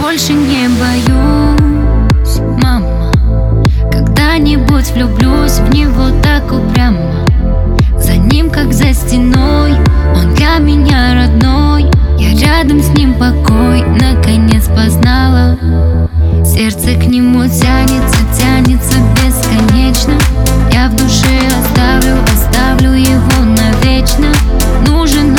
больше не боюсь, мама. Когда-нибудь влюблюсь в него так упрямо. За ним, как за стеной, он для меня родной. Я рядом с ним покой наконец познала. Сердце к нему тянется, тянется бесконечно. Я в душе оставлю его навечно. Нужен